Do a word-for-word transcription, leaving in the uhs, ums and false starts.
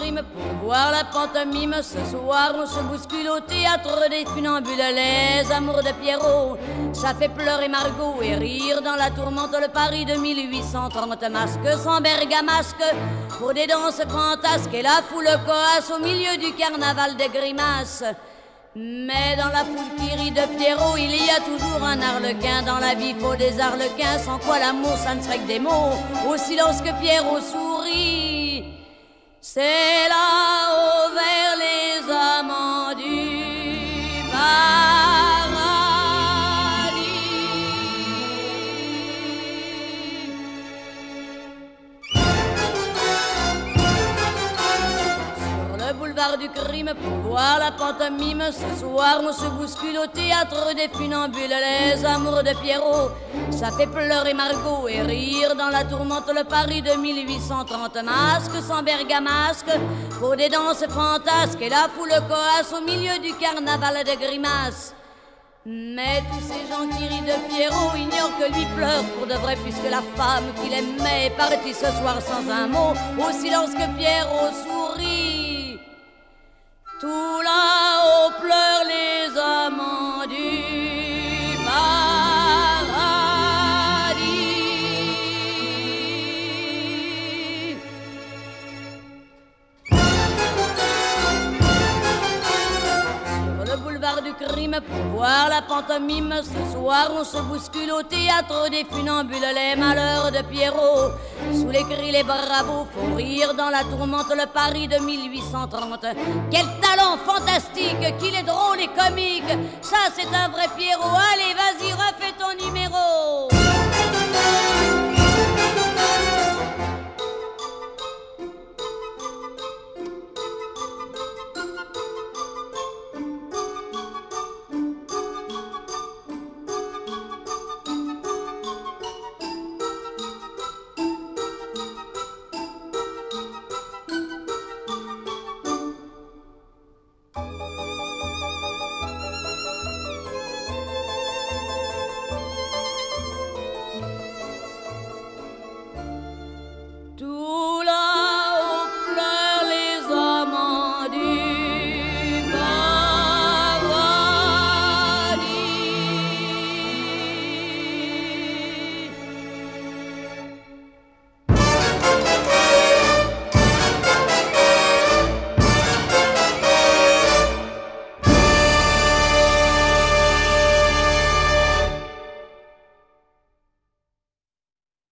crime pour voir la pantomime. Ce soir on se bouscule au théâtre des funambules. Les amours de Pierrot, ça fait pleurer Margot et rire dans la tourmente le Paris de mille huit cent trente. Masque sans bergamasque pour des danses fantasques et la foule coasse au milieu du carnaval des grimaces. Mais dans la foule qui rit de Pierrot, il y a toujours un arlequin. Dans la vie faut des arlequins, sans quoi l'amour ça ne serait que des mots. Au silence que Pierrot sourit, c'est là-haut vers les amants du paradis. Sur le boulevard du crime pour voir la pantomime. Ce soir on se bouscule au théâtre des funambules. Les amours de Pierrot, ça fait pleurer Margot et rire dans la tourmente le Paris de mille huit cent trente. Masque sans bergamasque pour des danses fantasques et la foule coasse au milieu du carnaval de grimaces. Mais tous ces gens qui rient de Pierrot ignorent que lui pleure pour de vrai, puisque la femme qu'il aimait est partie ce soir sans un mot. Au silence que Pierrot sourit, tout là-haut pleurent les amants du paradis. Sur le boulevard du crime pour voir la pantomime. Ce soir on se bouscule au théâtre des funambules. Les malheurs de Pierrot, sous les cris, les bravos, faut rire dans la tourmente le Paris de mille huit cent trente. Quel talent fantastique, qu'il est drôle et comique. Ça c'est un vrai Pierrot, allez vas-y